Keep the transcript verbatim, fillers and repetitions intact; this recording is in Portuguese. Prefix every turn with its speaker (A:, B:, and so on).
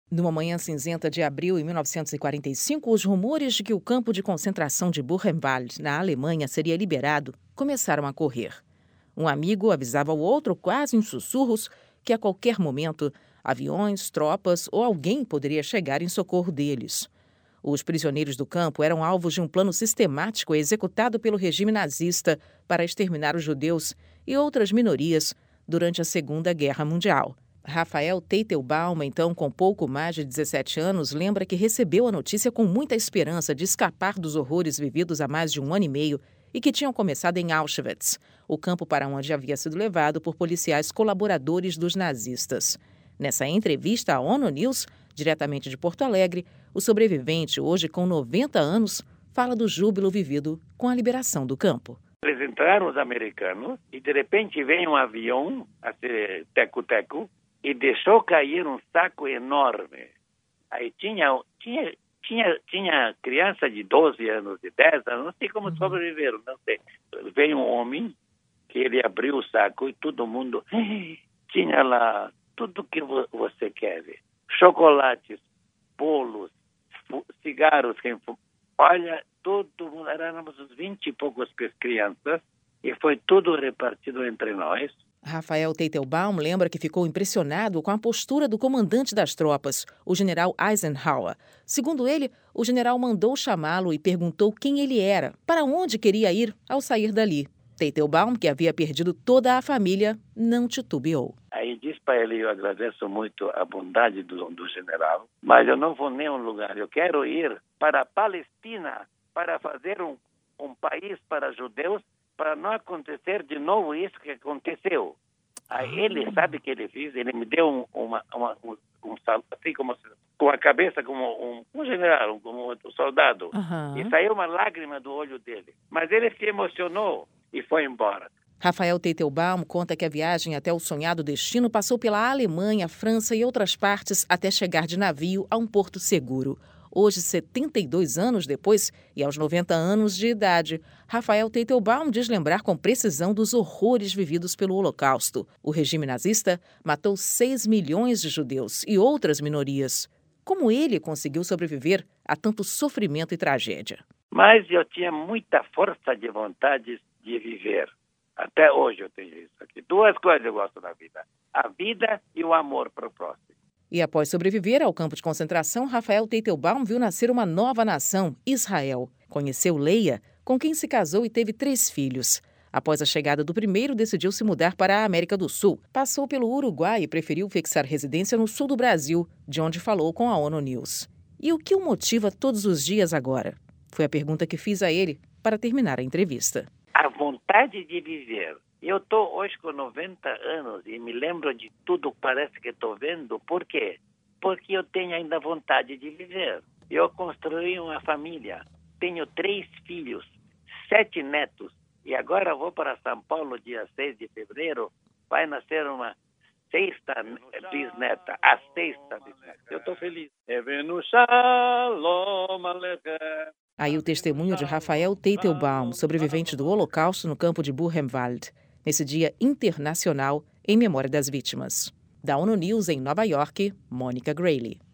A: Numa manhã cinzenta de abril de mil novecentos e quarenta e cinco, os rumores de que o campo de concentração de Buchenwald, na Alemanha, seria liberado começaram a correr. Um amigo avisava o outro, quase em sussurros, que a qualquer momento aviões, tropas ou alguém poderia chegar em socorro deles. Os prisioneiros do campo eram alvos de um plano sistemático executado pelo regime nazista para exterminar os judeus e outras minorias durante a Segunda Guerra Mundial. Rafael Teitelbaum, então com pouco mais de dezessete anos, lembra que recebeu a notícia com muita esperança de escapar dos horrores vividos há mais de um ano e meio e que tinham começado em Auschwitz, o campo para onde havia sido levado por policiais colaboradores dos nazistas. Nessa entrevista à ONU News, diretamente de Porto Alegre, o sobrevivente, hoje com noventa anos, fala do júbilo vivido com a liberação do campo.
B: Eles entraram, os americanos, e de repente vem um avião, assim, teco-teco, e deixou cair um saco enorme. Aí tinha, tinha, tinha, tinha criança de doze anos, de dez anos, não sei como uhum. sobreviveram, não sei. Veio um homem que ele abriu o saco e todo mundo tinha lá tudo que você quer ver. Chocolates, bolos, cigarros. Olha, todo mundo, éramos uns vinte e poucas crianças e foi tudo repartido entre nós.
A: Rafael Teitelbaum lembra que ficou impressionado com a postura do comandante das tropas, o general Eisenhower. Segundo ele, o general mandou chamá-lo e perguntou quem ele era, para onde queria ir ao sair dali. Teitelbaum, que havia perdido toda a família, não titubeou.
B: Aí disse para ele, eu agradeço muito a bondade do, do general, mas eu não vou a nenhum lugar, eu quero ir para a Palestina para fazer um, um país para judeus, para não acontecer de novo isso que aconteceu. Aí ele, sabe o que ele fez? Ele me deu um, uma, uma, um, um assim como com a cabeça como um, um general, como um soldado. Uhum. E saiu uma lágrima do olho dele. Mas ele se emocionou e foi embora.
A: Rafael Teitelbaum conta que a viagem até o sonhado destino passou pela Alemanha, França e outras partes até chegar de navio a um porto seguro. Hoje, setenta e dois anos depois e aos noventa anos de idade, Rafael Teitelbaum diz lembrar com precisão dos horrores vividos pelo Holocausto. O regime nazista matou seis milhões de judeus e outras minorias. Como ele conseguiu sobreviver a tanto sofrimento e tragédia?
B: Mas eu tinha muita força de vontade de viver. Até hoje eu tenho isso aqui. Duas coisas eu gosto da vida: a vida e o amor para o próximo.
A: E após sobreviver ao campo de concentração, Rafael Teitelbaum viu nascer uma nova nação, Israel. Conheceu Leia, com quem se casou e teve três filhos. Após a chegada do primeiro, decidiu se mudar para a América do Sul. Passou pelo Uruguai e preferiu fixar residência no sul do Brasil, de onde falou com a ONU News. E o que o motiva todos os dias agora? Foi a pergunta que fiz a ele para terminar a entrevista.
B: A vontade de viver. Eu estou hoje com noventa anos e me lembro de tudo que parece que estou vendo. Por quê? Porque eu tenho ainda vontade de viver. Eu construí uma família, tenho três filhos, sete netos. E agora vou para São Paulo, dia seis de fevereiro, vai nascer uma sexta bisneta, a sexta bisneta. Eu estou feliz.
A: Aí o testemunho de Rafael Teitelbaum, sobrevivente do Holocausto no campo de Buchenwald, nesse Dia Internacional em memória das vítimas. Da ONU News em Nova York, Mônica Grayle.